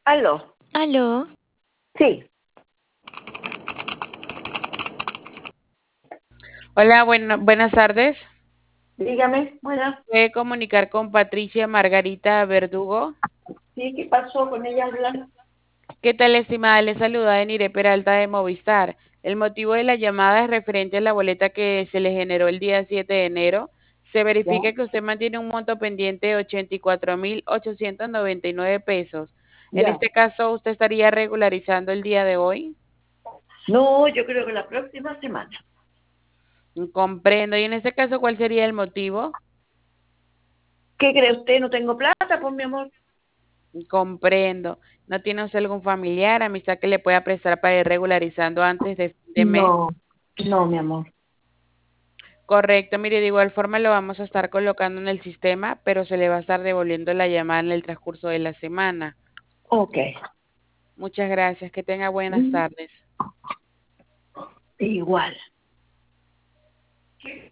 Aló. Aló, Sí, Hola, buenas tardes. dígame. Bueno, ¿Puede comunicar con Patricia Margarita Verdugo? sí, ¿qué pasó con ella hablar? ¿Qué tal, estimada? Le saluda Enire Peralta de Movistar. El motivo de la llamada es referente a la boleta que se le generó el día 7 de enero. Se Ya. verifica que usted mantiene un monto pendiente de 84.899 pesos. En Ya. este caso, ¿usted estaría regularizando el día de hoy? No, yo creo que la próxima semana. Comprendo. Y en este caso, ¿cuál sería el motivo? ¿Qué cree usted? No tengo plata, pues mi amor. Comprendo. ¿No tiene usted algún familiar, amistad que le pueda prestar para ir regularizando antes de fin de mes? No, no, mi amor. Correcto, mire, de igual forma lo vamos a estar colocando en el sistema, pero se le va a estar devolviendo la llamada en el transcurso de la semana. Ok. Muchas gracias, que tenga buenas Mm, tardes. Igual.